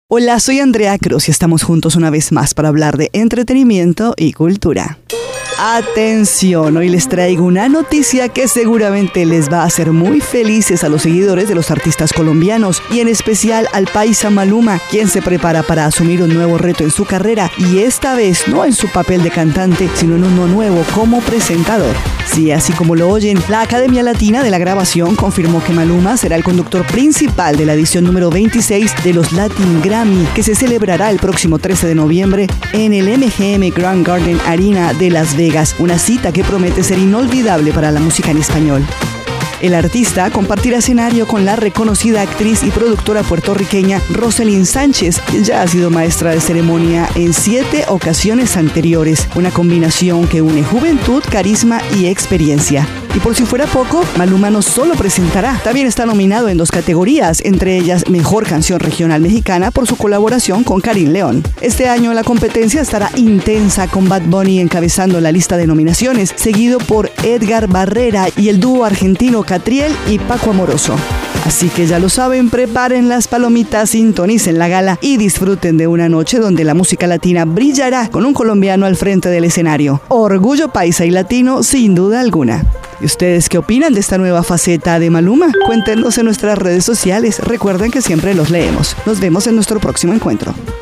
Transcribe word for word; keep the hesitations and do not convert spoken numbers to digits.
Hola, soy Andrea Cruz y estamos juntos una vez más para hablar de entretenimiento y cultura. Atención, hoy les traigo una noticia que seguramente les va a hacer muy felices a los seguidores de los artistas colombianos y en especial al paisa Maluma, quien se prepara para asumir un nuevo reto en su carrera y esta vez no en su papel de cantante, sino en uno nuevo como presentador. Sí, así como lo oyen, la Academia Latina de la Grabación confirmó que Maluma será el conductor principal de la edición número veintiséis de los Latin Grammy, que se celebrará el próximo trece de noviembre en el M G M Grand Garden Arena de Las Vegas, una cita que promete ser inolvidable para la música en español. El artista compartirá escenario con la reconocida actriz y productora puertorriqueña Roselyn Sánchez, quien ya ha sido maestra de ceremonia en siete ocasiones anteriores, una combinación que une juventud, carisma y experiencia. Y por si fuera poco, Maluma no solo presentará, también está nominado en dos categorías, entre ellas Mejor Canción Regional Mexicana por su colaboración con Karim León. Este año la competencia estará intensa, con Bad Bunny encabezando la lista de nominaciones, seguido por Edgar Barrera y el dúo argentino Catriel y Paco Amoroso. Así que ya lo saben, preparen las palomitas, sintonicen la gala y disfruten de una noche donde la música latina brillará con un colombiano al frente del escenario. Orgullo paisa y latino sin duda alguna. ¿Y ustedes qué opinan de esta nueva faceta de Maluma? Cuéntenos en nuestras redes sociales. Recuerden que siempre los leemos. Nos vemos en nuestro próximo encuentro.